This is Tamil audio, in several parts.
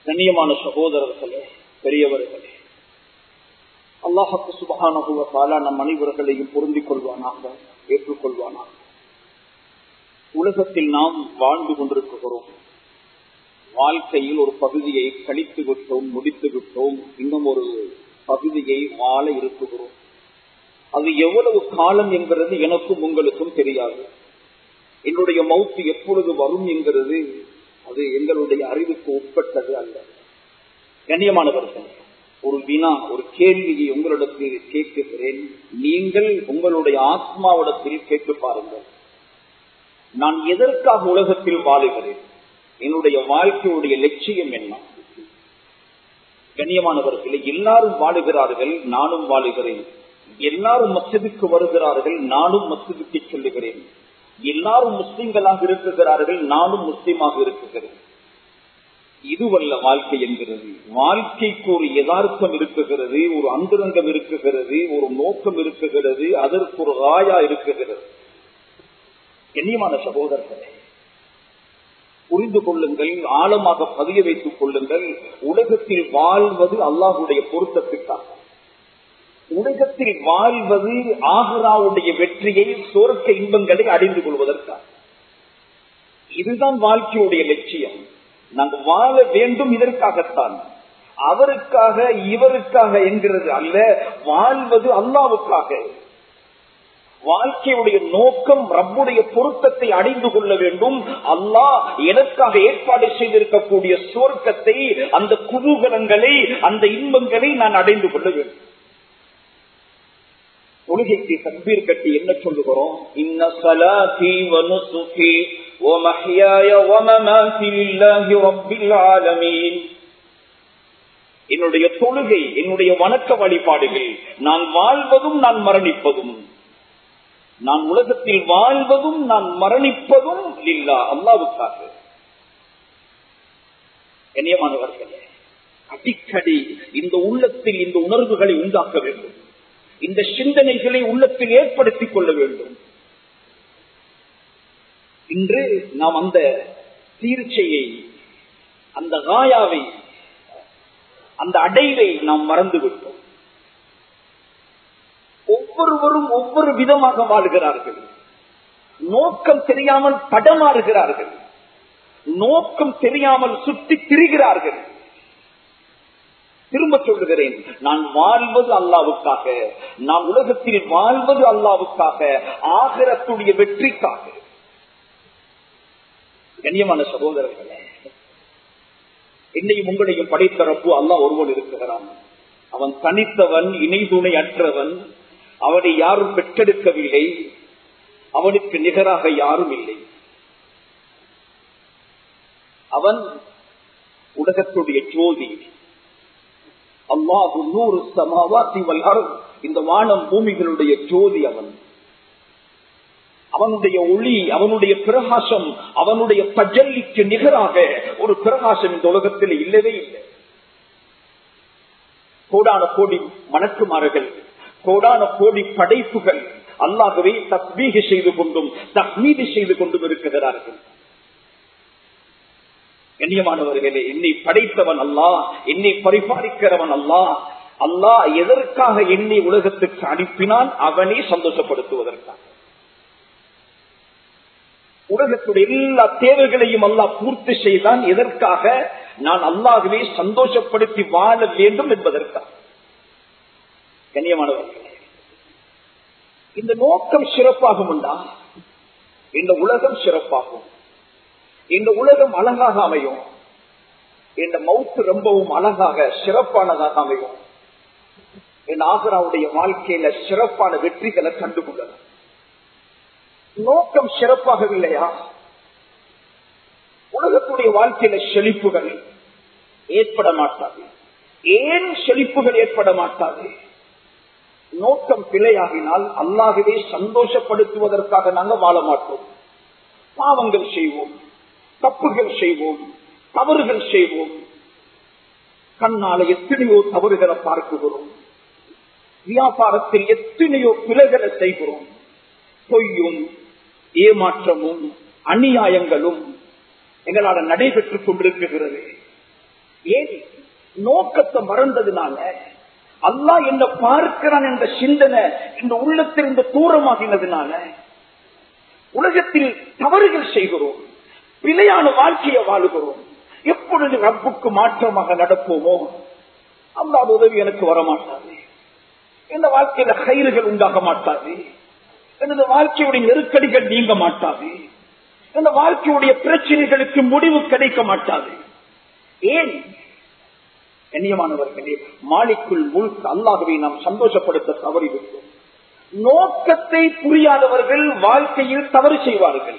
கண்ணியமான சகோதரர்களே, பெரியவர்களே, அல்லாஹ் சுப்ஹானஹு வ தஆலா நம் அனைவர்களையும் பொருந்திக் கொள்வானாக, ஏற்றுக்கொள்வானாக. உலகத்தில் நாம் வாழ்ந்து கொண்டிருக்கிறோம். வாழ்க்கையில் ஒரு பகுதியை கழித்து விட்டோம், முடித்து விட்டோம். இன்னும் ஒரு பகுதியை வாழ இருக்குகிறோம். அது எவ்வளவு காலம் என்கிறது எனக்கும் உங்களுக்கும் தெரியாது. என்னுடைய மௌத்து எப்பொழுது வரும் என்கிறது அது எங்களுடைய அறிவுக்கு உட்பட்டது அல்ல. கண்ணியமானவர்கள், ஒரு வினா, ஒரு கேள்வியை உங்களிடத்தில் கேட்கிறேன். நீங்கள் உங்களுடைய ஆத்மாவிடத்தில் கேட்டு பாருங்கள். நான் எதற்காக உலகத்தில் வாழுகிறேன்? என்னுடைய வாழ்க்கையுடைய லட்சியம் என்ன? கண்ணியமானவர்களே, எல்லாரும் வாழுகிறார்கள், நானும் வாழுகிறேன். எல்லாரும் மஸ்ஜிதுக்கு வருகிறார்கள், நானும் மஸ்ஜிதுக்கு சொல்லுகிறேன். எல்லாரும் முஸ்லிம்களாக இருக்குகிறார்கள், நானும் முஸ்லிமாக இருக்குகிறேன். இதுவல்ல வாழ்க்கை என்கிறது. வாழ்க்கைக்கு ஒரு யதார்த்தம் இருக்குகிறது, ஒரு அந்தரங்கம் இருக்குகிறது, ஒரு நோக்கம் இருக்குகிறது, அதற்கு ஒரு ராயா இருக்குகிறது. கண்ணியமான சகோதரர்களே, புரிந்து கொள்ளுங்கள், ஆழமாக பதிய வைத்துக் கொள்ளுங்கள். உலகத்தில் வாழ்வது அல்லாஹுடைய பொருத்தத்துக்காக. உலகத்தில் வாழ்வது ஆகிராவுடைய வெற்றியை, சொர்க்க இன்பங்களை அடைந்து கொள்வதற்காக. இதுதான் வாழ்க்கையுடைய லட்சியம். நாங்கள் வாழ வேண்டும் இதற்காகத்தான். அவருக்காக இவருக்காக என்கிறது அல்ல, வாழ்வது அல்லாஹ்வுக்காக. வாழ்க்கையுடைய நோக்கம் ரப்புடைய பொருத்தத்தை அடைந்து கொள்ள வேண்டும். அல்லாஹ் எனக்காக ஏற்பாடு செய்திருக்கக்கூடிய சொர்க்கத்தை, அந்த குதூகலங்களை, அந்த இன்பங்களை நான் அடைந்து கொள்ள வேண்டும். தொழுகைக்கு தக்பீர் கட்டி என்ன சொல்லுகிறோம்? இன்ன ஸலாத்தி வ நுஸுகி வ மஹ்யாய வ மமாத்தி லில்லாஹி ரப்பில் ஆலமீன். என்னுடைய தொழுகை, என்னுடைய வணக்க வழிபாடுகள், நான் வாழ்வதும் நான் மரணிப்பதும், நான் உலகத்தில் வாழ்வதும் நான் மரணிப்பதும் லில்லாஹ், அல்லாஹ்வுக்காக. கண்ணியமானவர்களே, அடிக்கடி இந்த உள்ளத்தில் இந்த உணர்வுகளை உண்டாக்க வேண்டும். இந்த சிந்தனைகளை உள்ளத்தில் ஏற்படுத்திக் கொள்ள வேண்டும். இன்று நாம் அந்த தீர்ச்சையை, அந்த காயாவை, அந்த அடைவை நாம் மறந்துவிட்டோம். ஒவ்வொருவரும் ஒவ்வொரு விதமாக வாழ்கிறார்கள். நோக்கம் தெரியாமல் படமாறுகிறார்கள். நோக்கம் தெரியாமல் சுற்றி திரிகிறார்கள். திரும்ப சொல்லுகிறேன், நான் வாழ்வது அல்லாஹ்வுக்காக, நான் உலகத்தில் வாழ்வது அல்லாஹ்வுக்காக, ஆகிரத்துடைய வெற்றிக்காக. கண்ணியமான சகோதரர்களே, என்னையும் உங்களையும் படைத்த ரப்பு அல்லாஹ் ஒருவன் இருக்கிறான். அவன் தனித்தவன், இணை துணை அற்றவன். அவனை யாரும் பெற்றெடுக்கவில்லை, அவனுக்கு நிகராக யாரும் இல்லை. அவன் உலகத்துடைய ஜோதி. அல்லாஹு நூறு ஸமாவாத்தி வல் அர்த், இந்த வானம் பூமிகளுடைய ஜோதி அவன். அவனுடைய ஒளி, அவனுடைய பிரகாசம், அவனுடைய தஜல்லிக்கு நிகராக ஒரு பிரகாசம் இந்த உலகத்தில் இல்லவே இல்லை. கோடான கோடி மலக்குமார்கள், கோடான கோடி படைப்புகள் அல்லாஹ்வை தஸ்பீஹ் செய்து கொண்டும் தஹ்மீது செய்து கொண்டும் இருக்கிறார்கள். கண்ணியமானவர்களே, என்னை படைத்தவன் அல்லாஹ், என்னை பரிபாலிக்கிறவன் அல்லாஹ். அல்லாஹ் எதற்காக என்னை உலகத்துக்கு அனுப்பினான்? அவனை சந்தோஷப்படுத்துவதற்காக. உலகத்துடைய எல்லா தேவைகளையும் அல்லாஹ் பூர்த்தி செய்தான். எதற்காக? நான் அல்லாஹ்வை சந்தோஷப்படுத்தி வாழ வேண்டும் என்பதற்காக. கண்ணியமானவர்களே, இந்த நோக்கம் சிறப்பாகும் உண்டா, இந்த உலகம் சிறப்பாகும், இந்த உலகம் அழகாக அமையும், இந்த மௌத்து ரொம்பவும் அழகாக சிறப்பானதாக அமையும். என் ஆகிராவுடைய வாழ்க்கையில சிறப்பான வெற்றிகளை கண்டுகொள்ளலாம். நோக்கம் சிறப்பாகவில்லையா, உலகத்துடைய வாழ்க்கையில செழிப்புகள் ஏற்பட மாட்டாது. ஏன் செழிப்புகள் ஏற்பட மாட்டாது? நோக்கம் பிழையாகினால் அல்லாஹ்வை சந்தோஷப்படுத்துவதற்காக நாங்கள் வாழ மாட்டோம். பாவங்கள் செய்வோம், தப்புகள் செய்வோம், தவறுகள் செய்வோம். கண்ணால எத்தனையோ தவறுகளை பார்க்கிறோம். வியாபாரத்தில் எத்தனையோ பிழைகளை செய்கிறோம். பொய்யும் ஏமாற்றமும் அநியாயங்களும் எங்களால் நடைபெற்றுக் கொண்டிருக்கிறது. ஏன் நோக்கத்தை மறந்ததுனால, அல்லாஹ் என்ன பார்க்கிறான் என்ற சிந்தனை இந்த உள்ளத்திலிருந்து தூரமாகினதுனால உலகத்தில் தவறுகள் செய்கிறோம், பிழையான வாழ்க்கையை வாழுகிறோம். எப்பொழுது ரப்புக்கு மாற்றமாக நடப்போமோ அல்லாஹ் உதவி எனக்கு வரமாட்டாது, இந்த வாழ்க்கையில கயிறுகள் உண்டாக மாட்டாது, எனது வாழ்க்கையுடைய நெருக்கடிகள் நீங்க மாட்டாது, இந்த வாழ்க்கையுடைய பிரச்சனைகளுக்கு முடிவு கிடைக்க மாட்டாது. ஏன் கண்ணியமானவர்களே, மாலிக்குள் முல்க் அல்லாஹ்வை நாம் சந்தோஷப்படுத்த தவறிவிட்டோம். நோக்கத்தை புரியாதவர்கள் வாழ்க்கையில் தவறு செய்வார்கள்,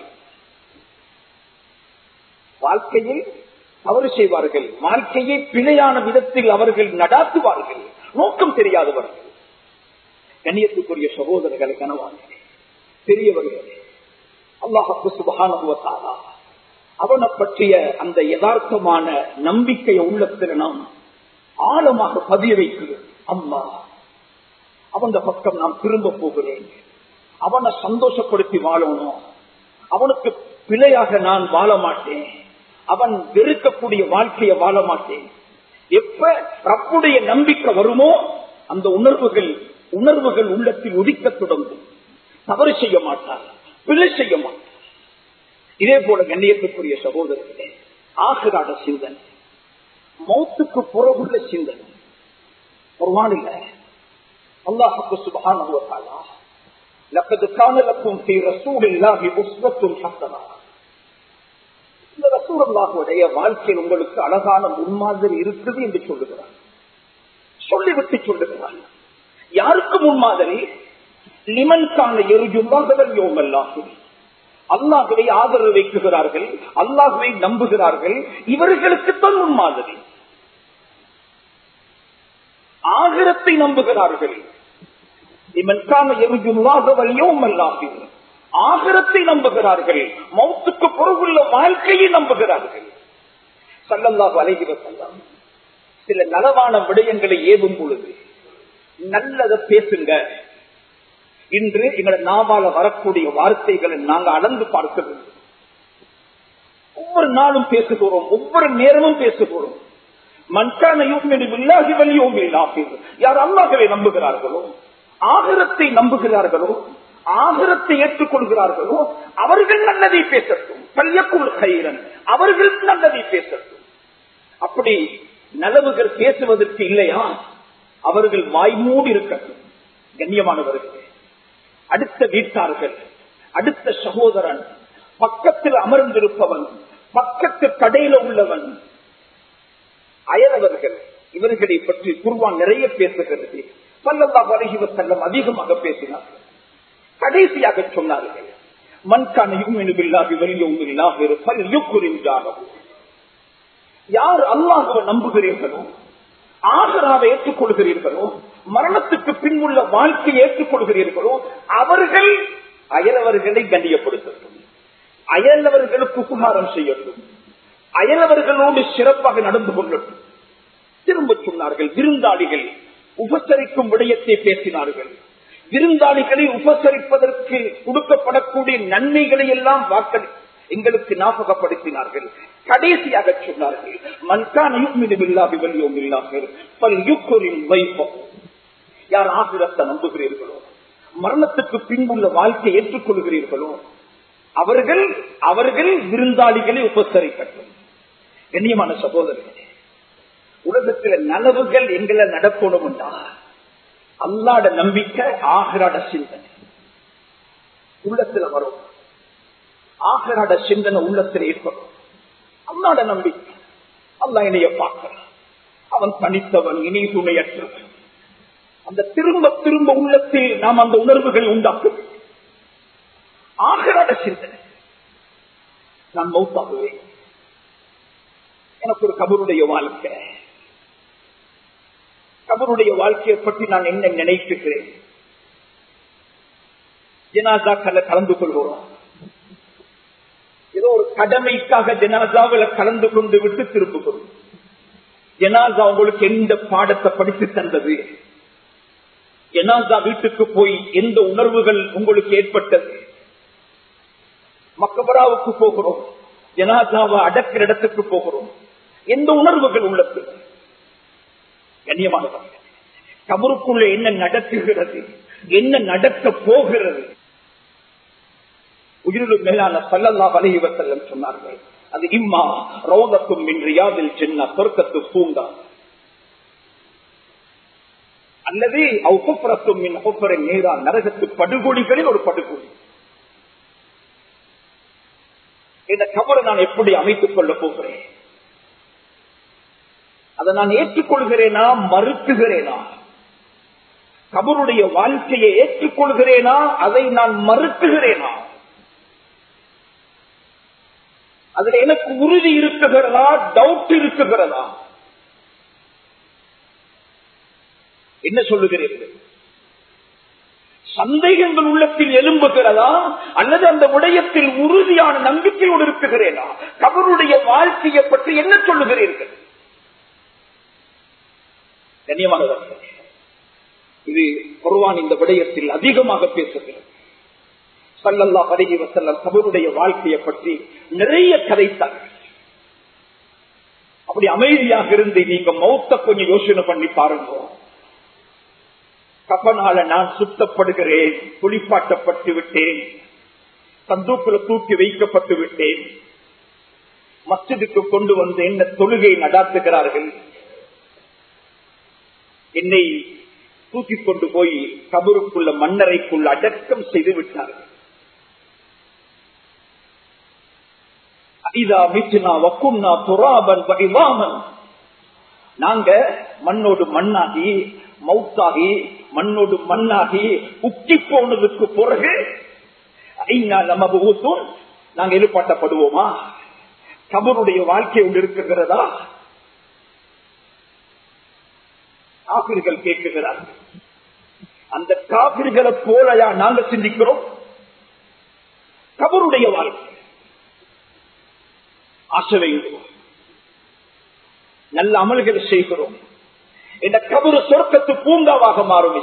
வாழ்க்கையை பிழையான விதத்தில் அவர்கள் நடாத்துவார்கள், நோக்கம் தெரியாதவர்கள். கண்ணியத்துக்குரிய சகோதரர்களை, கனவான்களே, பெரியவர்களே, அல்லாஹ் சுப்ஹானஹு வ தஆலா அவனை பற்றிய அந்த யதார்த்தமான நம்பிக்கையை உள்ளத்தில் நாம் ஆழமாக பதிய வைக்கிறோம். அல்லாஹ் அவன் பக்கம் நான் திரும்ப போகிறேன், அவனை சந்தோஷப்படுத்தி வாழணும், அவனுக்கு பிழையாக நான் வாழ மாட்டேன், அவன் வெறுக்கக்கூடிய வாழ்க்கையை வாழ மாட்டேன். எப்ப ரப்புடைய நம்பிக்கை வருமோ அந்த உணர்வுகள் உள்ளத்தில் உதிக்க தொடங்கும். தவறு செய்ய மாட்டார், பிழை செய்ய மாட்டார். இதே போல கண்ணியத்துக்குரிய சகோதரர்களே, ஆகிராட சிந்தனை, மௌத்துக்கு புறவுள்ள சிந்தனை குர்ஆனில் அல்லாஹ் சுப்ஹானஹு வ தஆலா லக்கத் கான லக்கும் ஃபீ ரசூலில்லாஹி உஸ்வத்துன் ஹஸனா, இந்த ரசூலுல்லாஹ்வுடைய வாழ்க்கையில் உங்களுக்கு அழகான முன்மாதிரி இருக்குது என்று சொல்லுகிறார். சொல்லிவிட்டு சொல்லுகிறார், யாருக்கு முன்மாதிரி? லிமன் கான யர்ஜுல்லாஹ வல் யௌமல் ஆகிர், அல்லாஹ்வை ஆதரவு வைக்கிறார்கள், அல்லாஹ்வை நம்புகிறார்கள், இவர்களுக்கு தான் முன்மாதிரி. ஆகிரத்தை நம்புகிறார்கள், ஆகிரத்தை நம்புகிறார்கள், மௌத்துக்கு பொறுப்புள்ள வாழ்க்கையை நம்புகிறார்கள். ஸல்லல்லாஹு அலைஹி வஸல்லம் சில நலவான விடயங்களை ஏதும் பொழுது நல்லதை பேசுங்க. இன்று எங்களை நாவால வரக்கூடிய வார்த்தைகளை நாங்க அளந்து பார்க்க வேண்டும். ஒவ்வொரு நாளும் பேசுகிறோம், ஒவ்வொரு நேரமும் பேசுகிறோம். யார் அல்லாஹ்வை நம்புகிறார்களோ, ஆகிரத்தை நம்புகிறார்களோ, ஆகிரத்தை ஏற்றுக்கொள்கிறார்களோ அவர்கள் நல்லதை பேசட்டும், பல்யக்குள் கைரன், அவர்கள் நல்லதை பேசட்டும். அப்படி நலவுகள் பேசுவதற்கு இல்லையா, அவர்கள் வாய்மூடி இருக்கட்டும். கண்ணியமானவர்கள், அடுத்த வீட்டார்கள், அடுத்த சகோதரன், பக்கத்தில் அமர்ந்திருப்பவன், பக்கத்து கடையில உள்ளவன், அயலவர்கள், இவர்களை பற்றி குர்ஆன் நிறைய பேசுகிறது. ஸல்லல்லாஹு அலைஹி வஸல்லம் அதிகமாக பேசினார்கள். கடைசியாக சொன்னார்கள், மன் கான யுமினு பில்லாஹி வல் யௌமில் ஆகிர் ஃபல்யுக்ரிம் ஜாரஹு, யார் அல்லாஹ்வை நம்புகிறீர்களோ, ஆகிராவை ஏற்றுக்கொள்கிறீர்களோ, மரணத்துக்கு பின்னுள்ள வாழ்க்கையை ஏற்றுக்கொள்கிறீர்களோ அவர்கள் அயலவர்களை கண்ணியப்படுத்தட்டும், அயலவர்களுக்கு உபகாரம் செய்யட்டும், அயலவர்களோடு சிறப்பாக நடந்து கொள்ளட்டும். திரும்ப சொன்னார்கள், விருந்தாளிகள் உபசரிக்கும் விடயத்தை பேசினார்கள். விருந்தாளிகளை உபசரிப்பதற்கு கொடுக்கப்படக்கூடிய நன்மைகளை எல்லாம் வாக்களி எங்களுக்கு ஞாபகப்படுத்தினார்கள். கடைசியாக சொன்னார்கள், மன்கான யுமினு பில்லாஹி வல் யௌமில் ஆகிர் ஃபல்யுக்ரிம் வைஃபஹு, யார் ஆகிரத்தை நம்புகிறீர்களோ, மரணத்துக்கு பின்புள்ள வாழ்க்கையை ஏற்றுக்கொள்கிறீர்களோ அவர்கள் விருந்தாளிகளை உபசரிக்கட்டும். கண்ணியமான சகோதரர்களே, உலகத்தில் நலவுகள் எங்களை நடக்கணும் என்றா அல்லாஹ்வுடைய நம்பிக்கை, ஆகிராட சிந்தனை உள்ளத்துல வரும், ஆகிராட சிந்தனை உள்ளத்தில் ஏற்படும். அல்லாஹ்வுடைய நம்பிக்கை, அல்லாஹ் என்னைய பார்க்கிறான், அவன் தனித்தவன், இனி துணையற்றவன். அந்த திரும்ப திரும்ப உள்ளத்தில் நாம் அந்த உணர்வுகளை உண்டாக்கும். ஆகிராட சிந்தனை, நான் மௌத்தாகுவேன், எனக்கு ஒரு கபருடைய வாழ்க்கை, கபருடைய வாழ்க்கையை பற்றி நான் என்ன நினைக்கிறேன். ஜனாசாக்களை கலந்து கொள்கிறோம், ஏதோ ஒரு கடமைக்காக ஜனாசாவில் கலந்து கொண்டு விட்டு திரும்புகிறோம். ஜனாசா உங்களுக்கு எந்த பாடத்தை படித்து தந்தது? ஜனாசா வீட்டுக்கு போய் எந்த உணர்வுகள் உங்களுக்கு ஏற்பட்டது? மக்பராவுக்கு போகிறோம், ஜனாசாவை அடக்கிற இடத்துக்கு போகிறோம், எந்த உணர்வுகள் உள்ளது? கண்ணியமானவர்கள், கபருக்குள்ள என்ன நடக்குகிறது, என்ன நடக்க போகிறது? உயிரிலும் மேலான ஸல்லல்லாஹு அலைஹி வஸல்லம் சொன்னார்கள், அது இம்மா ரௌதத்தும் மின் ரியாதில் ஜன்னah, சொர்க்கத்து பூங்கா, அல்லது அவ் ஹுஃப்ரத்தும் மின் ஹுஃபரின் நீரா, நரகத்து படுகொலிகளில் ஒரு படுகொலி. இந்த கபரை நான் எப்படி அமைத்துக் கொள்ள போகிறேன்? அதை நான் ஏற்றுக்கொள்கிறேனா மறுக்குகிறேனா? கபருடைய வாழ்க்கையை ஏற்றுக்கொள்கிறேனா அதை நான் மறுக்குகிறேனா? அதுல எனக்கு உறுதி இருக்குகிறதா, டவுட் இருக்குகிறதா? என்ன சொல்லுகிறீர்கள்? சந்தேகங்கள் உள்ளத்தில் எழும்புகிறதா, அல்லது அந்த விடயத்தில் உறுதியான நம்பிக்கையோடு இருக்குகிறேனா? கபருடைய வாழ்க்கையை பற்றி என்ன சொல்லுகிறீர்கள்? கண்ணியமானவர்கள், இது குர்ஆன் இந்த விடயத்தில் அதிகமாக பேசுகிறது. ஸல்லல்லாஹு அலைஹி வஸல்லம் கபருடைய வாழ்க்கையை பற்றி நிறைய கதைத்தார்கள். அப்படி அமைதியாக இருந்து நீங்க மௌத்த கொஞ்சம் யோசனை பண்ணி பாருங்க. கபனால நான் சுத்தப்படுகிறேன், குளிப்பாட்டப்பட்டு விட்டேன், சந்தூக்குல தூக்கி வைக்கப்பட்டு விட்டேன், மஸ்ஜிதுக்கு கொண்டு வந்து என்ன தொழுகை நடாத்துகிறார்கள், என்னை தூக்கி கொண்டு போய் கபருக்குள்ள மண்ணறைக்குள்ள அடக்கம் செய்து விட்டார்கள். இதா மித்னா வகுன்னா துராபன் வஇதாமன், நாங்க மண்ணோடு மண்ணாகி மௌத்தாகி மண்ணோடு மண்ணாகி உக்கி போனதுக்கு பிறகு நாங்க எழுப்பாட்டப்படுவோமா? கபருடைய வாழ்க்கை ஒன்று இருக்குகிறதா? காபிர்கள் கேட்குகிறார்கள். அந்த காபிர்களை போலயா நாங்க சிந்திக்கிறோம்? கபருடைய வாழ்க்கை ஆசை வைக்கிறோம், நல்ல அமல்களை செய்கிறோம், இந்த கபரு சொர்க்கத்து பூங்காவாக மாறும்.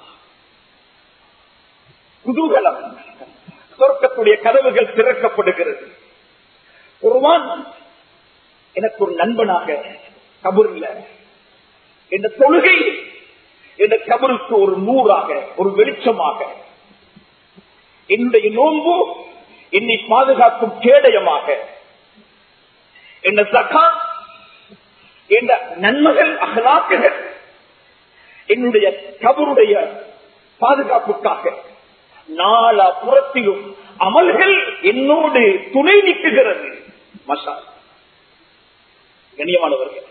குதூகலம், சொர்க்கத்துடைய கதவுகள் திறக்கப்படுகிறது. குர்ஆன் எனக்கு ஒரு நண்பனாக கபூர்ல, இந்த தொழுகை இந்த கபருக்கு ஒரு நூறாக, ஒரு வெளிச்சமாக, என்னுடைய நோன்பு என்னை பாதுகாக்கும் கேடயமாக, இந்த ஸகாத் என்ற நன்மைகள் அஹ்லாக்குகள் என்னுடைய கபருடைய பாதுகாப்புக்காக நாலா புறத்திலும் அமல்கள் என்னோடு துணை நிற்குகிறது. மஷா கண்ணியமானவர்கள்,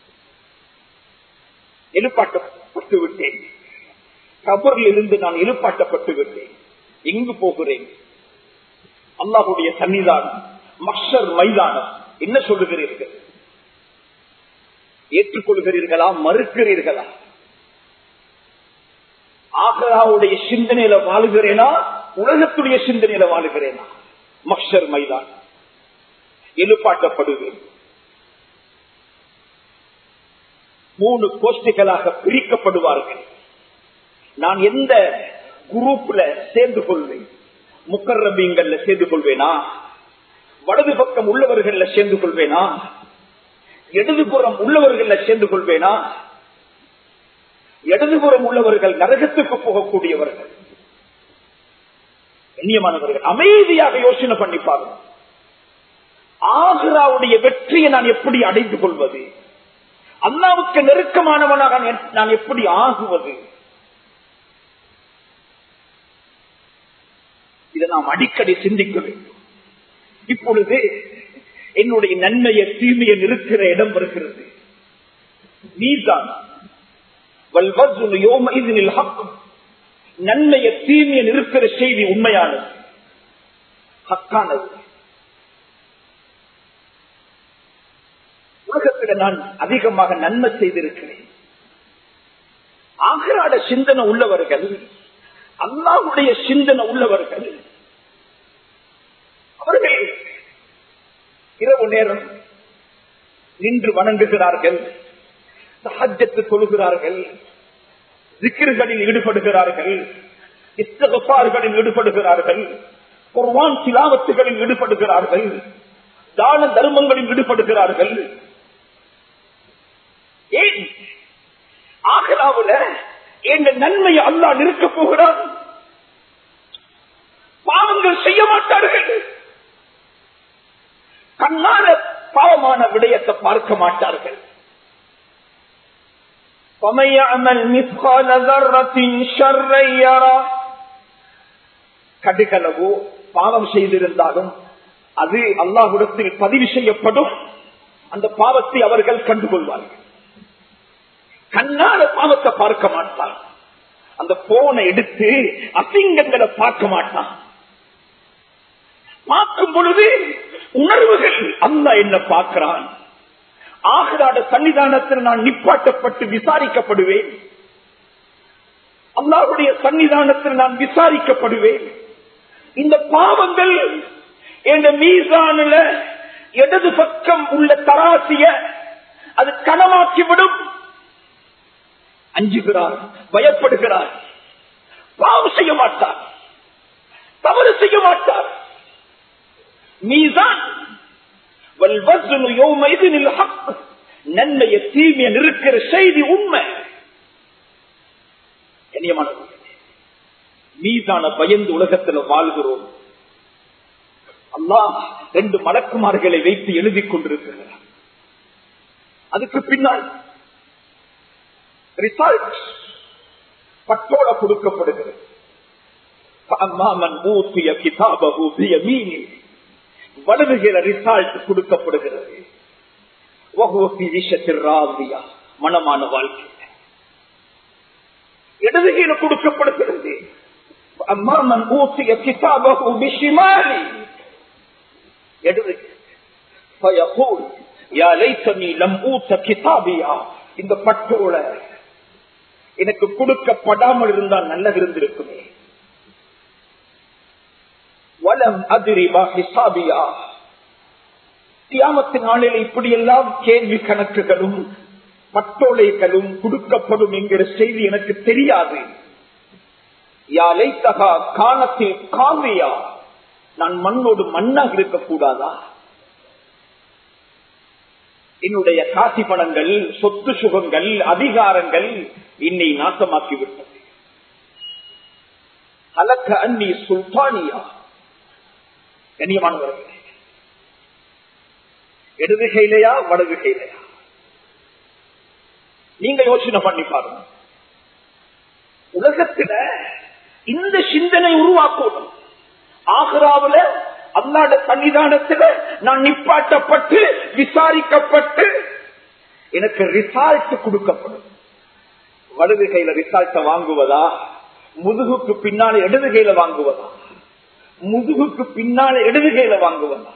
எழுப்பாட்டப்பட்டு விட்டேன், கபரில் இருந்து நான் எழுப்பாட்டப்பட்டு விட்டேன். எங்கு போகிறேன்? அல்லாஹ்வுடைய சன்னிதானம், மஹ்ஷர் மைதானம். என்ன சொல்லுகிறீர்கள்? ஏற்றுக்கொள்கிறீர்களா மறுக்கிறீர்களா? ஆகராவுடைய சிந்தனையில வாழுகிறேனா, உலகத்துடைய சிந்தனையில வாழுகிறேனா? மஹ்ஷர் மைதானம், எழுப்பாட்டப்படுவேன். 3 கோஷ்டிகளாக பிரிக்கப்படுவார்கள். நான் எந்த குரூப்ல சேர்ந்து கொள்வேன்? முக்கர்ரபீங்கள்ல சேர்ந்து கொள்வேனா? வலது பக்கம் உள்ளவர்கள்ல சேர்ந்து கொள்வேனா? இடதுபுறம் உள்ளவர்கள்ல சேர்ந்து கொள்வேனா? இடதுபுறம் உள்ளவர்கள் நரகத்துக்கு போகக்கூடியவர்கள். கண்ணியமானவர்கள், அமைதியாக யோசனை பண்ணிப்பாரு. ஆகிராவுடைய வெற்றியை நான் எப்படி அடைந்து கொள்வது? அல்லாஹ்வுக்கு நெருக்கமானவனாக நான் எப்படி ஆகுவது? இதை நாம் அடிக்கடி சிந்திக்க வேண்டும். இப்பொழுது என்னுடைய நன்மையை தீமையை நிறுக்கிற இடம் வருகிறது. நீதான் நன்மையை தீமையை நிறுக்கிற செய்தி உண்மையானது, ஹக்கானது. உலகத்தில் நான் அதிகமாக நன்மை செய்திருக்கிறேன். ஆகிராட சிந்தனை உள்ளவர்கள், அல்லாஹ்வுடைய சிந்தனை உள்ளவர்கள், அவர்கள் இரவு நேரம் நின்று வணங்குகிறார்கள், தஹஜ்ஜத் தொழுகிறார்கள், திக்ர்களில் ஈடுபடுகிறார்கள், இஸ்திக்ஃபார்களில் ஈடுபடுகிறார்கள், குர்ஆன் திலாவத்துகளில் ஈடுபடுகிறார்கள், தான தர்மங்களில் ஈடுபடுகிறார்கள். ஏன் ஆகிராவுல என் நன்மையை அல்லாஹ் நிற்க போகிறான். பாவங்கள் செய்ய மாட்டார்கள். கண்ணால பாவமான விடயத்தை பார்க்க மாட்டார்கள். கடுகளவோ பாவம் செய்திருந்தாலும் அது அல்லாஹ்விடத்தில் பதிவு செய்யப்படும். அந்த பாவத்தை அவர்கள் கண்டுகொள்வார்கள். கண்ணால பாவத்தை பார்க்க மாட்டான். அந்த போனை எடுத்து அசிங்கங்களை பார்க்க மாட்டான். பார்க்கும் பொழுது உணர்வுகள் அல்லாஹ் என்ன பார்க்கிறான். ஆகிராட சன்னிதானத்தில் நான் நிப்பாட்டப்பட்டு விசாரிக்கப்படுவேன். அல்லாஹ்வுடைய சன்னிதானத்தில் நான் விசாரிக்கப்படுவேன். இந்த பாவங்கள் என்ற மீசானில இடது பக்கம் உள்ள தராசிய அது கனமாக்கிவிடும். அஞ்சுகிறார், பயப்படுகிறார். பாவம் செய்ய மாட்டார், தவறு செய்ய மாட்டார். மீசான் நன்மையை தீமையை நிற்கிற செய்தி உண்மை. மீதான பயந்து உலகத்தில் வாழ்கிறோம். அல்லாஹ் 2 மலக்குமார்களை வைத்து எழுதி கொண்டிருக்கிறார். அதுக்கு பின்னால் ரிசல்ட் பட்டோட கொடுக்கப்படுகிறது. வலதுகிற ரிசல்ட் கொடுக்கப்படுகிறது. மனமான வாழ்க்கை இடதுகையில கொடுக்கப்படுகிறது. அம்மாமன் ஊசிய கிதாபஹு பிஷிமாலி இந்த பட்டோல எனக்கு கொடுக்கப்படாமல் இருந்தால் நல்லது இருந்திருக்குமே. வலம் அதிரிபா ஹிசாபியா. கியாமத்து நாளில் இப்படியெல்லாம் கேள்வி கணக்குகளும் பட்டோலைகளும் கொடுக்கப்படும் என்கிற செய்தி எனக்கு தெரியாது. யாலைத்தகா காணத்தில் காவியா. நான் மண்ணோடு மண்ணாக இருக்கக்கூடாதா? என்னுடைய காசி பணங்கள், சொத்து சுகங்கள், அதிகாரங்கள் இன்னை நாசமாக்கிவிட்டது. அலக்க அன்னி சுல்தானியா. கண்ணியமானவர்களே, இடது கையிலையா வலது கையிலையா? நீங்க யோசனை பண்ணி பாருங்க. உலகத்துல இந்த சிந்தனை உருவாக்கணும். ஆகிராவுல அல்லாஹ்வுடைய சன்னிதானத்துல நான் நிப்பாட்டப்பட்டு விசாரிக்கப்பட்டு எனக்கு ரிசல்ட் கொடுக்கப்படும். வலது கையில ரிசல்ட் வாங்குவதா, முதுகுக்கு பின்னால இடது கையில வாங்குவதா? முதுகுக்கு பின்னால இடது கையில வாங்குவதா?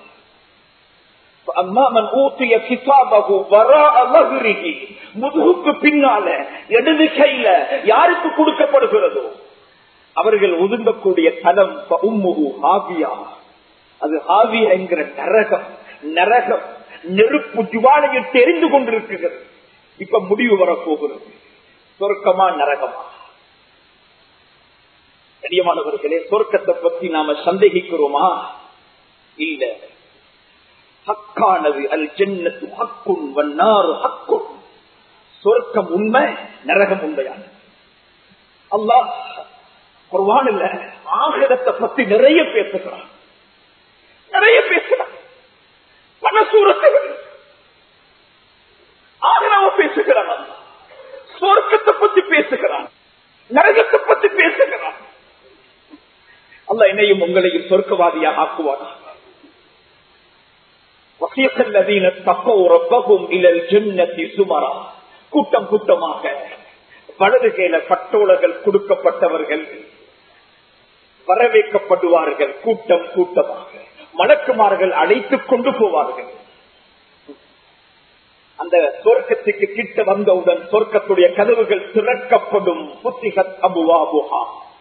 முதுகுக்கு பின்னால இடது கையில யாருக்கு கொடுக்கப்படுகிறதோ அவர்கள் ஒதுங்கக்கூடிய தலம் ஹாவியா. அது ஹாவியா என்கிற நரகம். நரகம் நெருப்பு ஜுவாலையை தெரிந்து கொண்டிருக்கிறது. இப்ப முடிவு வரப்போகிறது. சொர்க்கமா நரகமா? கண்ணியமானவர்களே, சொர்க்கத்தை பத்தி நாம சந்தேகிக்கிறோமா? இல்ல. ஹக்கானது அல் ஜன்னத்து ஹக்குன் வன்னாரு ஹக்குன். சொர்க்கம் உண்மை, நரகம் உண்மையானது. அல்லாஹ் குர்ஆன்ல ஆகிரத்தை பத்தி நிறைய பேசுகிறான். நிறைய பேசுகிறான். பல சூரத்துகள் ஆகிராவை பேசுகிறான். சொர்க்கத்தை பத்தி பேசுகிறான், நரகத்தை பத்தி பேசுகிறான். அல்லாஹ் என்னையும் உங்களையும் சொர்க்கவாதியாக ஆக்குவானா. கூட்டம் கூட்டமாக வலது கையில பட்டோலர்கள் கொடுக்கப்பட்டவர்கள் வரவேற்கப்படுவார்கள். கூட்டம் கூட்டமாக மலக்குமார்கள் அழைத்துக் கொண்டு போவார்கள். அந்த சொர்க்கத்துக்கு கிட்ட வந்தவுடன் சொர்க்கத்துடைய கதவுகள் திறக்கப்படும். புத்திகத் அபுவாபுஹா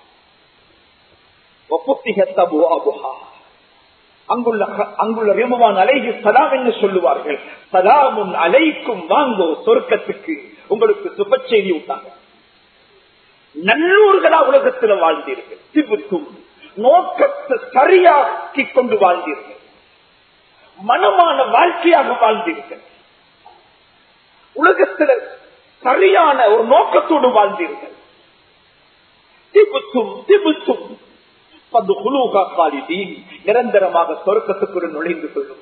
புத்திகத் அபுவாபுஹா. அங்குள்ள ரிமவான் அலைஹி ஸலாம் என்று சொல்லுவார்கள். சலாமுன் அலைக்கும், வாங்கோ சொர்க்கத்துக்கு, உங்களுக்கு சுப செய்தி விட்டாங்க. நல்லூர்களா உலகத்தில் வாழ்ந்தீர்கள். திபுத்தும் நோக்கத்தை சரியாக்கி கொண்டு வாழ்ந்தீர்கள். மனமான வாழ்க்கையாக வாழ்ந்தீர்கள். உலகத்தில் சரியான ஒரு நோக்கத்தோடு வாழ்ந்தீர்கள். நிரந்தரமாக சொர்க்கத்துக்குள் நுழைந்து கொள்ளும்.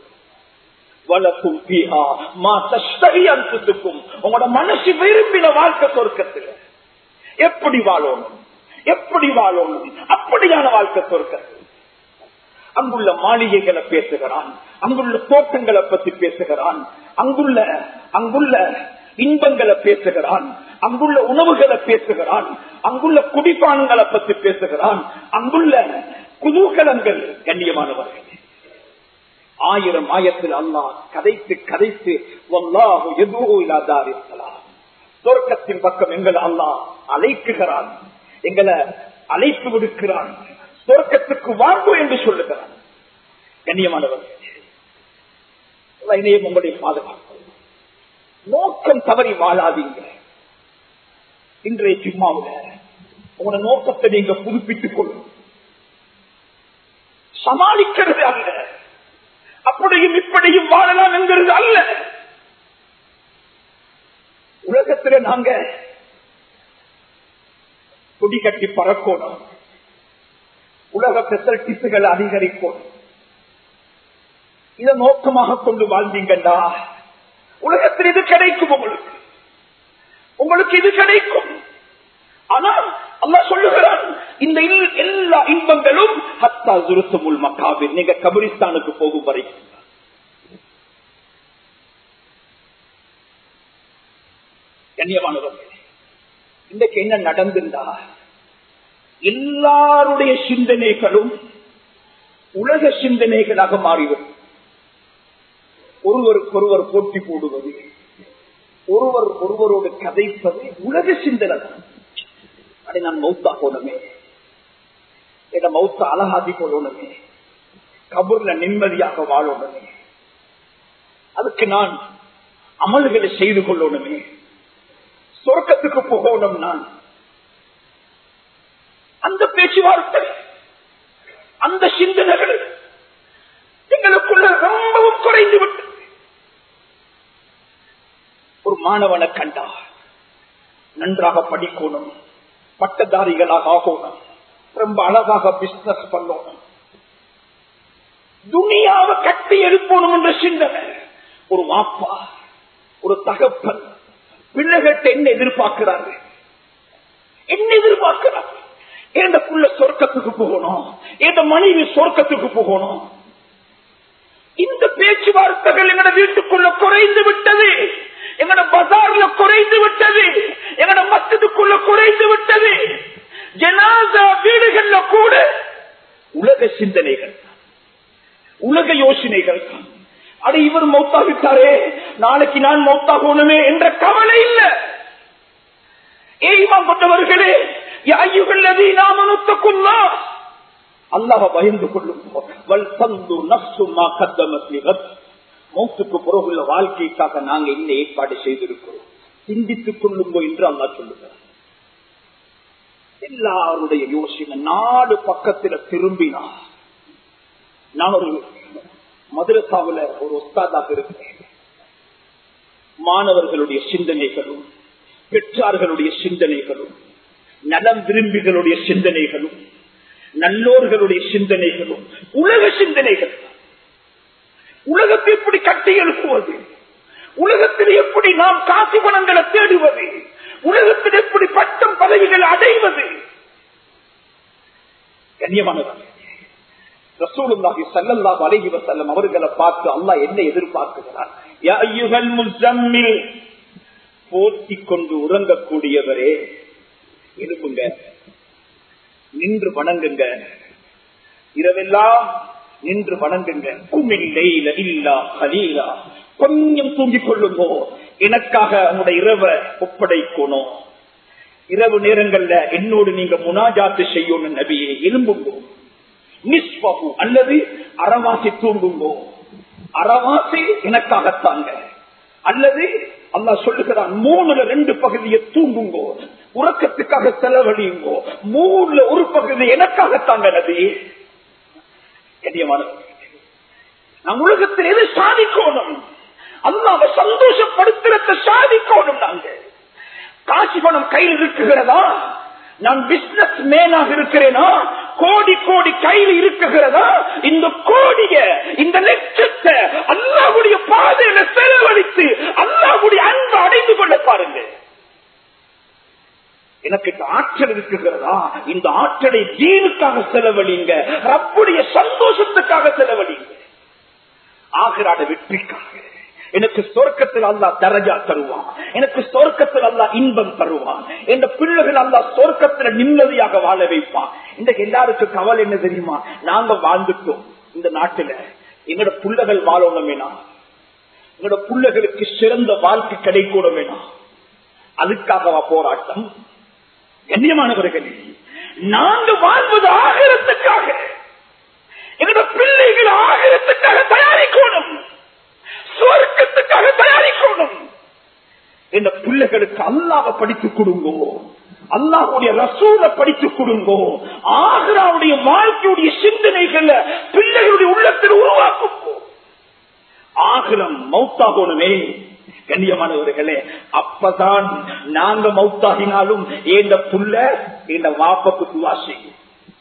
உங்களோட மனசு விரும்பின வாழ்க்கை சொர்க்கத்தில் எப்படி வாழணும், எப்படி வாழணும், அப்படியான வாழ்க்கை சொர்க்கத்தில். அங்குள்ள மாளிகைகளை பேசுகிறான், அங்குள்ள தோட்டங்களை பற்றி பேசுகிறான், அங்குள்ள இன்பங்களை பேசுகிறான், அங்குள்ள உணவுகளை பேசுகிறான், அங்குள்ள குடிப்பானங்களை பற்றி பேசுகிறான், அங்குள்ள குதூகலங்கள். கண்ணியமானவர்கள், 1000 ஆயத்தில் அல்லாஹ் கதைத்து கதைத்து வல்லாஹு யதுஉ இலா தாரிஸ் ஸலாம், சொர்க்கத்தின் பக்கம் எங்களை அல்லாஹ் அழைக்குகிறான், எங்களை அழைப்பு விடுக்கிறான், சொர்க்கத்துக்கு வாங்கோ என்று சொல்லுகிறான். கண்ணியமானவர்கள், உங்களுடைய பாதுகாப்பு நோக்கம் தவறி வாழாதீங்க. இன்றைய ஜும்மாவுல உங்களோட நோக்கத்தை நீங்க புதுப்பித்துக் கொள்ளும். சமாளிக்கிறது அல்ல, அப்படியும் இப்படியும் வாழலாம் என்கிறது அல்ல. உலகத்துல நாங்க கொடி கட்டி பறக்கணும், உலக பெசல்டிஸ்களை அதிகரிக்கணும். இதை நோக்கமாக கொண்டு வாழ்ந்தீங்கண்டா உலகத்தில் இது கிடைக்கும், உங்களுக்கு இது கிடைக்கும். ஆனால் அல்லாஹ் சொல்லுகிறான், இந்த எல்லா இன்பங்களும் ஹத்தா ஜுருத்துமுல் மகாபிர், நீங்க கபிரிஸ்தானுக்கு போகும் வரைக்கும். கண்ணியமானவர்களே, இன்றைக்கு என்ன நடந்திருந்தா, எல்லாருடைய சிந்தனைகளும் உலக சிந்தனைகளாக மாறிவிடும். ஒருவருக்கொருவர் போட்டி போடுவது, ஒருவரோடு கதைப்பது உலக சிந்தனை. அதை நான் மௌத்தா போனமே, இதை மௌத்தா அழகாதி கொள்ளணுமே, கபூர்ல நிம்மதியாக வாழணுமே, அதுக்கு நான் அமல்களை செய்து கொள்ளணுமே, சொர்க்கத்துக்கு போகணும். நான் அந்த பேச்சுவார்த்தை, அந்த சிந்தனைகள் எங்களுக்குள்ள ரொம்பவும் குறைந்து விட்டு. ஒரு மாணவனை கண்டா நன்றாக படிக்கணும், பட்டதாரிகளாக ஆகணும், ரொம்ப அழகாக பிசினஸ் பண்ணணும், துனியாவை கட்டி எழுப்பணும் என்ற சிந்தனை. ஒரு வாப்பா, ஒரு தகப்பன் பிள்ளைகிட்ட என்ன எதிர்பார்க்கிறாங்க, என்ன எதிர்பார்க்கிறாங்க? எந்த புள்ள சொர்க்கத்துக்கு போகணும், எந்த மனைவி சொர்க்கத்துக்கு போகணும். இந்த பேச்சுவார்த்தைகள் எங்கட வீட்டுக்குள்ள குறைந்து விட்டது, எங்கட பஜார்ல குறைந்து விட்டது, எங்கட மஸ்ஜிதுக்குள்ள குறைந்து விட்டது. ஜனாஸா வீடுகள்ல கூட உலக சிந்தனைகள், உலக யோசனைகள். அது இவர் மௌத்தாவிட்டாரே, நாளைக்கு நான் மௌத்தாகணுமே என்ற கவலை இல்லை. ஈமான் கொண்டவர்களே, யா அய்யுஹல்லதீன ஆமனு தக்குல்லாஹ், அல்லாஹ்வை பயந்து கொள்ளுங்கள். வல் தந்து நஃப்சு மா கத்தமத் லிகத், மௌத்துக்கு பிறகுள்ள வாழ்க்கைக்காக நாங்க இந்த ஏற்பாடு செய்திருக்கிறோம், சிந்தித்துக் கொள்ளுங்கள் என்று அல்லாஹ் சொல்லுகிறார். எல்லாருடைய யோசனை நாடு பக்கத்துல திரும்பினா, நான் ஒரு மதரசாவுல ஒரு உஸ்தாதாக இருக்கிறேன். மாணவர்களுடைய சிந்தனைகளும், பெற்றார்களுடைய சிந்தனைகளும், நலம் விரும்பிகளுடைய சிந்தனைகளும், நல்லோர்களுடைய சிந்தனைகளும் உலக சிந்தனைகள். உலகத்தை எப்படி கட்டி எழுப்புவது, உலகத்தில் எப்படி நாம் காசு பணங்களை தேடுவது, உலகத்தில் எப்படி பட்டம் பதவிகள் அடைவது. கண்ணியமானவர்கள், ரசூலுல்லாஹி ஸல்லல்லாஹு அலைஹி வஸல்லம் அவர்களை பார்த்து அல்லாஹ் என்ன எதிர்பார்க்கிறார்? யா அய்யுஹல் முஸம்மில், போர்த்திக் கொண்டு உறங்கக்கூடியவரே எழுப்புங்க, நின்று வணங்குங்க, இரவெல்லாம் நின்று வணங்குங்க. குமில்லைல இல்லா கலீலா, கொஞ்சம் தூங்கிக் கொள்ளுங்கோ, எனக்காக உங்களுடைய இரவை ஒப்படைக்கணும். இரவு நேரங்கள்ல என்னோடு நீங்க முனாஜாத்து செய்யணும் நபியே, எழும்புங்கோ. நிஸ்பகு அல்லது அறவாசி தூங்குங்கோ, அறவாசி எனக்காகத்தாங்க. அல்லது அல்லாஹ் சொல்லுகிறான், 3/2 பகுதியை தூங்குங்கோ, உறக்கத்துக்காக செலவழியுங்கோ, 3/1 பகுதி எனக்காகத்தாங்க நபியே. நம் உலகத்தில் எது சாதிக்கணும், அல்லாஹ்வை சந்தோஷப்படுத்துறத சாதிக்கணும். நாங்க காசு பணம் கையில் இருக்குகிறதா? நான் பிசினஸ் மேனாக இருக்கிறேனா? கோடி கோடி கையில் இருக்குகிறதா? இந்த கோடிய, இந்த லட்சத்தை அல்லாஹ்வுடைய பாதையில செலவழித்து அல்லாஹ்வுடைய அன்பை அடைந்து கொள்ள பாருங்க. எனக்கு ஆற்றல் இருக்குகிறதா? இந்த ஆற்றலை தீனுக்காக செலவழிங்க, ரப்புடைய சந்தோஷத்துக்காக செலவழிங்க, ஆகிராட வெற்றிக்காக. எனக்கு சொர்க்கத்தில் அல்லாஹ் தரஜா தருவான், எனக்கு சொர்க்கத்தில் அல்லாஹ் இன்பம் தருவான், என் பிள்ளைகள் அல்லாஹ் சொர்க்கத்தில் நிம்மதியாக வாழ வைப்பான். இன்றைக்கு எல்லாருக்கும் கவலை என்ன தெரியுமா? நாங்க வாழ்ந்துட்டோம் இந்த நாட்டில, எங்களோட பிள்ளைகள் வாழணும் வேணாம், எங்களோட பிள்ளைகளுக்கு சிறந்த வாழ்க்கை கிடைக்கூட வேணாம். அதுக்காக போராட்டம். கண்ணியமானவர்களே, நாங்க வாழ்வது ஆகிரத்துக்காக, எங்களோட பிள்ளைகள் ஆகிரத்துக்காக தயாரிக்கணும், சுவர்க்கத்துக்காக தயாரிக்கணும். இந்த பிள்ளைகளுக்கு அல்லாஹ்வை படித்துக் கொடுங்கோ, அல்லாஹ்வுடைய ரசூலை படித்துக் கொடுங்கோ, ஆகிராவுடைய வாழ்க்கையுடைய சிந்தனைகளை பிள்ளைகளுடைய உள்ளத்தில் உருவாக்குங்கோ. ஆகிரம் மௌத்தாகணுமே. கண்ணியமானவர்களே, அப்பதான் நாங்க மௌத்தாகினாலும் இந்த புள்ள இந்த வாப்பக்கு துவா செய்யும்.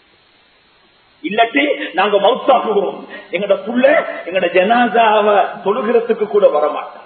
இல்லாட்டி நாங்க மௌத்தாகுவோம், எங்கட புள்ள எங்கட ஜனாசாவை தொழுகிறதுக்கு கூட வரமாட்டோம்.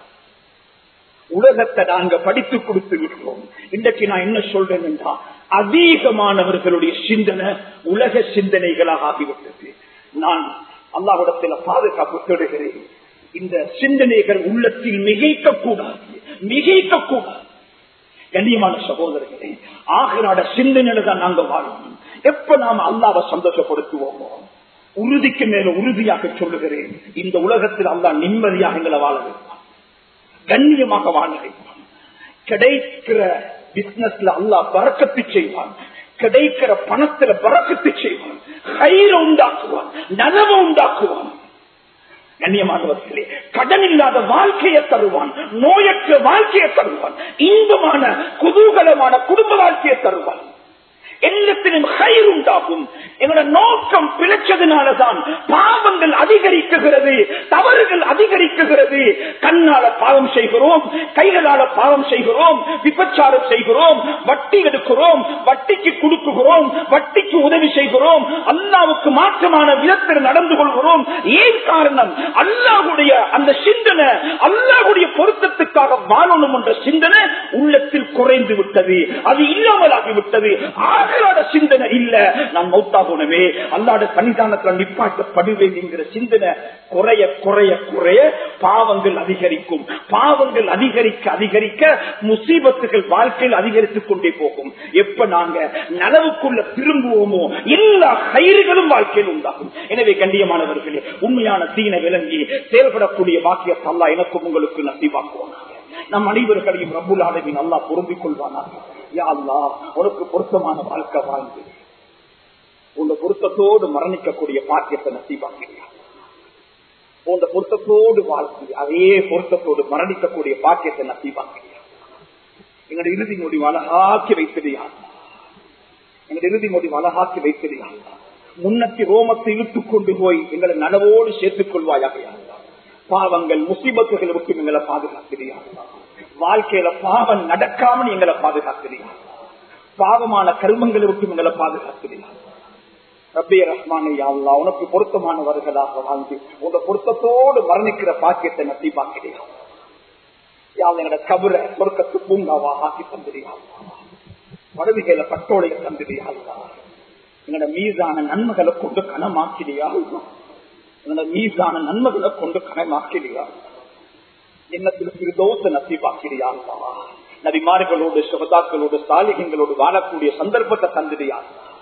உலகத்தை நாங்க படித்து கொடுத்து விட்டோம். இன்றைக்கு நான் என்ன சொல்றேன் என்றால், அதிகமானவர்களுடைய சிந்தனை உலக சிந்தனைகளாக ஆகிவிட்டது. நான் அல்லாஹ்விடத்தில் பாதுகாப்பு தேடுகிறேன். இந்த சிந்தனைகள் உள்ளத்தில் மிகைக்க கூடாது, மிகைக்க கூடாது. கண்ணியமான சகோதரர்களே, ஆகிராட சிந்தனையில தான் நாங்க வாழணும். எப்ப நாம அல்லாஹ்வை சந்தோஷப்படுத்துவோமோ, உறுதிக்கு மேல உறுதியாக சொல்லுகிறேன், இந்த உலகத்தில் அல்லாஹ் நிம்மதியாக எங்களை வாழ வைப்பான், கண்ணியமாக வாழ வைப்பான். கிடைக்கிற பிசினஸ்ல அல்லாஹ் பரக்கத்து செய்வான், கிடைக்கிற பணத்துல பரக்கத்து செய்வான், கயிற உண்டாக்குவான், நனவை உண்டாக்குவான். கண்ணியமானவர்களே, கடன் இல்லாத வாழ்க்கையை தருவான், நோயற்ற வாழ்க்கையை தருவான், இன்பமான குதூகலமான குடும்ப வாழ்க்கையை தருவான். எல்லாத்திலும் கயிறு உண்டாகும். எங்களோட நோக்கம் பிழைச்சதுனாலதான் பாவங்கள் அதிகரிக்குகிறது, தவறுகள் அதிகரிக்குகிறது. கண்ணால பாவம் செய்கிறோம், கைகளால பாவம் செய்கிறோம், விபச்சாரம் செய்கிறோம், வட்டி எடுக்கிறோம், வட்டிக்கு கொடுக்குகிறோம், வட்டிக்கு உதவி செய்கிறோம், அல்லாஹ்வுக்கு மாற்றமான விதத்தில் நடந்து கொள்கிறோம். ஏன் காரணம்? அல்லாஹ்வுடைய அந்த சிந்தனை, அல்லாஹ்வுடைய பொருத்தத்துக்காக வாழணும் என்ற சிந்தனை உள்ளத்தில் குறைந்து விட்டது, அது இல்லாமலாகிவிட்டது. ஆகிராட சிந்தனை இல்ல, நான் மௌத்தாகணுமே, அல்லாஹ்வுடைய சன்னிதானத்தில் நிப்பாட்டப்படுவேன் என்கிற சிந்தனை குறைய குறைய குறைய பாவங்கள் அதிகரிக்கும். பாவங்கள் அதிகரிக்க அதிகரிக்க முசீபத்துகள் வாழ்க்கையில் அதிகரித்துக் கொண்டே போகும். எப்ப நாங்க நனவுக்குள்ள திரும்புவோமோ எல்லா கயிறுகளும் வாழ்க்கையில் உண்டாகும். எனவே கண்ணியமானவர்களே, உண்மையான தீனை விளங்கி செயல்படக்கூடிய பாக்கியத்தை அல்லாஹ் எனக்கும் உங்களுக்கு நசீபாக்குவானாக. நம் அனைவர்களையும் ரப்புல் ஆலமீன் அல்லாஹ் பொருந்திக் கொள்வானாக. யா அல்லாஹ், உனக்கு பொருத்தமான வாழ்க்கை வாழ்ந்து உங்க பொருத்தத்தோடு மரணிக்கக்கூடிய பாக்கியத்தை நசீபாக்கிறியா, உங்க பொருத்தத்தோடு வாழ்க்கை அதே பொருத்தத்தோடு மரணிக்கக்கூடிய பாக்கியத்தை நசீபாக்கிறியா. எங்களுடைய இறுதி மொழி அழகாக்கி வைத்திரியா, எங்களுடைய இறுதி மொழி அழகாக்கி வைத்திரியா. முன்னத்தி ரோமத்தை இழுத்துக் கொண்டு போய் எங்களை நனவோடு சேர்த்துக் கொள்வாயாக. பாவங்கள் முசீபத்துகளை விட்டு எங்களை பாதுகாக்கிறியா. வாழ்க்கையில பாவம் நடக்காமல் எங்களை பாதுகாக்கிறியா. பாவமான கர்மங்களை விட்டு எங்களை பாதுகாக்கிறியா. ரப்பே ரஹ்மானே, யா அல்லாஹ், உனக்கு பொருத்தமானவர்களாக வாழ்ந்து உங்க பொருத்தத்தோடு மரணிக்கிற பாக்கியத்தை நசீபாக்கிறியா. யா அல்லாஹ், எங்களோட கபரை சொர்க்கத்து பூங்காவாக ஆக்கி தந்திரியா. வடவிகையில பட்டோடைய தந்திரியா. எங்களோட மீதான நன்மைகளை கொண்டு கனமாக்கிறியா. எங்களோட மீதான நன்மைகளை கொண்டு கனமாக்கிறியா. எண்ணத்தில் சிறுதோச நசீபாக்கிறியா. நபிமார்களோடு சுகதாக்களோடு சாலிகங்களோடு வாழக்கூடிய சந்தர்ப்பத்தை தந்திரியா.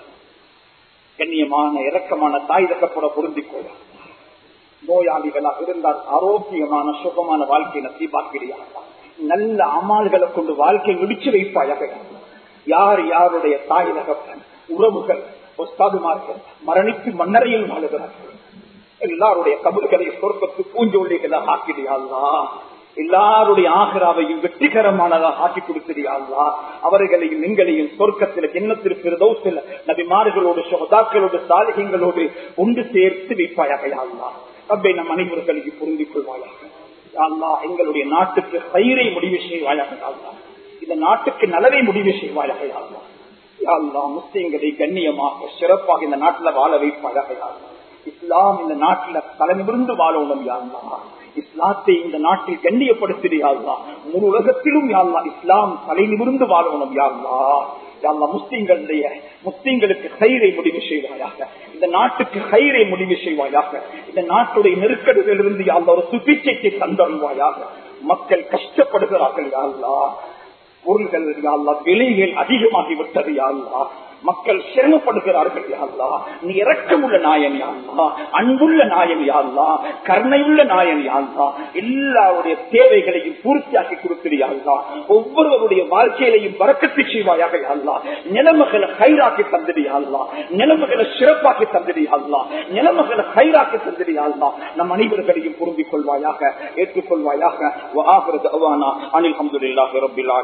கண்ணியமான இரக்கமான தாய் தகப்பட பொருந்திக்கொள்ள, நோயாளிகளாக இருந்தால் ஆரோக்கியமான சுகமான வாழ்க்கை நசீபாக்கிறியா. நல்ல அமால்களை கொண்டு வாழ்க்கை முடிச்சு வைப்பாயாக. யார் யாருடைய தாய் தகப்பன் உறவுகள் ஒஸ்தாதுமார்கள் மரணித்து மன்னரையில் வாழுகிறார்கள், எல்லாருடைய கபல்களை சொர்க்கத்து பூஞ்சோள்ளிகளாக ஆக்கிறியா. எல்லாருடைய ஆகிராவையும் வெற்றிகரமானதாக ஆக்கி கொடுத்தியா. அவர்களையும் எங்களையும் சொர்க்கத்தில் எண்ணத்தில் பிரதோசில் நபிமார்களோடு சுகதாக்களோடு சாலிகங்களோடு ஒன்று சேர்த்து வைப்பாயாக. அப்படி நம் அனைவர்களையும் புரிந்து கொள்வாயாக. எங்களுடைய நாட்டுக்கு கயிறை முடிவு செய்வாயாக. இந்த நாட்டுக்கு நலவை முடிவு செய்வாயாக யா அல்லாஹ். யா அல்லாஹ் முஸ்லிம்களை கண்ணியமாக சிறப்பாக இந்த நாட்டில் வாழ வைப்பாயாக யா அல்லாஹ். இஸ்லாம் இந்த நாட்டில் தலைநிமிர்ந்து வாழணும் யா அல்லாஹ். இஸ்லாத்தை இந்த நாட்டில் கண்ணியப்படுத்தியா அல்லாஹ். முழு உலகத்திலும் யா அல்லாஹ் இஸ்லாம் தலைநிமிர்ந்து வாழணும் யா அல்லாஹ். யா அல்லாஹ் முஸ்லிம்களுக்கு கயிறை முடிவு செய்வாயாக. இந்த நாட்டுக்கு கயிறை முடிவு செய்வாயாக. இந்த நாட்டுடைய நெருக்கடிகளிலிருந்து யா அல்லாஹ் ஒரு சுபிட்சைக்கு தந்தருவாயாக. மக்கள் கஷ்டப்படுகிறார்கள் யா அல்லாஹ். பொருள்கள் யா அல்லாஹ் விலைகள் அதிகமாகிவிட்டது யா அல்லாஹ். மக்கள் சிரமப்படுகிறார்கள் யா அல்லாஹ். நீ இரக்கமுள்ள நாயன் யா அல்லாஹ், அன்புள்ள நாயன் யா அல்லாஹ், கருணையுள்ள நாயன் யா அல்லாஹ். எல்லாருடைய தேவைகளையும் பூர்த்தியாக்கி கொடுத்தியா அல்லாஹ். ஒவ்வொருவருடைய வாழ்க்கையிலையும் பரக்கத்து செய்வாயாக யா அல்லாஹ். நிலைமைகளை கைராக்கி தந்திரியா அல்லாஹ். நிலைமைகளை சிறப்பாக்கி தந்திரியா அல்லாஹ். நிலைமைகளை கைராக்கி தந்திரியா அல்லாஹ். நம் அனைவர்களையும் பொருந்திக் கொள்வாயாக, ஏற்றுக்கொள்வாயாக. வஆகிரு தஅவானா அனில் ஹம்துலில்லாஹி ரப்பில் ஆலமீன்.